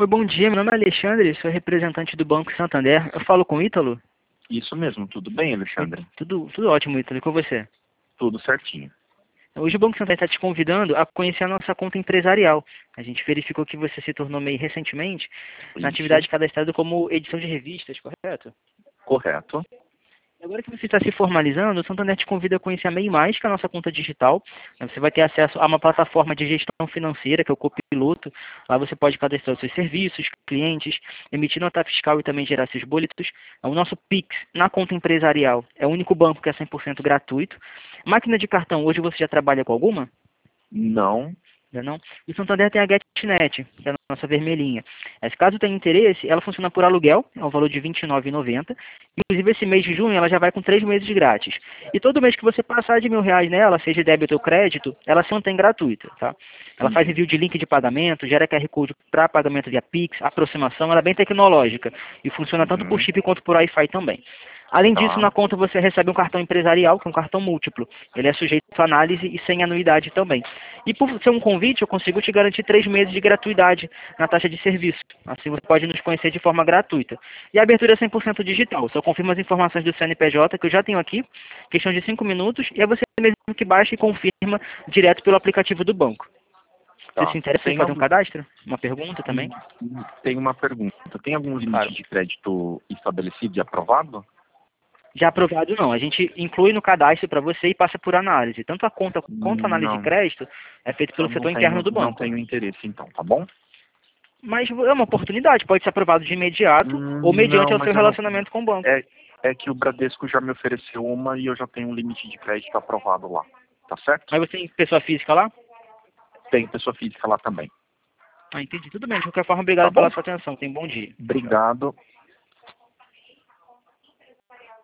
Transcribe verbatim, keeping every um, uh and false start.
Oi, bom dia. Meu nome é Alexandre, sou representante do Banco Santander. Eu falo com o Ítalo? Isso mesmo, tudo bem, Oi, Alexandre? tudo, tudo ótimo, Ítalo. E com você? Tudo certinho. Hoje o Banco Santander está te convidando a conhecer a nossa conta empresarial. A gente verificou que você se tornou MEI recentemente na Isso, atividade cadastrada como edição de revistas, correto? correto. Agora que você está se formalizando, o Santander te convida a conhecer a MEI Mais, que é a nossa conta digital. Você vai ter acesso a uma plataforma de gestão financeira, que é o Copiloto. Lá você pode cadastrar os seus serviços, clientes, emitir nota fiscal e também gerar seus boletos. O nosso Pix na conta empresarial é o único banco que é cem por cento gratuito. Máquina de cartão, hoje você já trabalha com alguma? Não, Ainda não? E o Santander tem a GetNet, que é a nossa vermelhinha. Mas caso tenha interesse, ela funciona por aluguel, é um valor de vinte e nove reais e noventa centavos. Inclusive, esse mês de junho, ela já vai com três meses grátis. E todo mês que você passar de mil reais nela, seja débito ou crédito, ela se mantém gratuita, tá? Ela faz entendi. envio de link de pagamento, gera Q R Code para pagamento via Pix, aproximação, ela é bem tecnológica e funciona tanto por Uhum, chip quanto por Wi-Fi também. Além disso, tá. na conta você recebe um cartão empresarial, que é um cartão múltiplo. Ele é sujeito a análise e sem anuidade também. E por ser um convite, eu consigo te garantir três meses de gratuidade na taxa de serviço. Assim você pode nos conhecer de forma gratuita. E a abertura é cem por cento digital. Só confirma as informações do C N P J, que eu já tenho aqui, questão de cinco minutos, e é você mesmo que baixa e confirma direto pelo aplicativo do banco. Você Tá. se interessa em Tem, fazer um algum... cadastro? Uma pergunta também? Tem uma pergunta. Tem algum limite Claro. de crédito estabelecido e aprovado? Já aprovado não. A gente inclui no cadastro para você e passa por análise. Tanto a conta quanto a análise de Não, crédito é feito eu pelo não setor interno tenho, do não banco. tenho interesse então, tá bom? Mas é uma oportunidade, pode ser aprovado de imediato ou Hum, mediante Não, o seu mas eu não. relacionamento com o banco. É, é que o Bradesco já me ofereceu uma e eu já tenho um limite de crédito aprovado lá. Tá certo? Mas você tem pessoa física lá? Tem pessoa física lá também. Ah, entendi. Tudo bem. De qualquer forma, Tá obrigado bom? pela sua atenção. Tenha um bom dia. Tchau. Obrigado.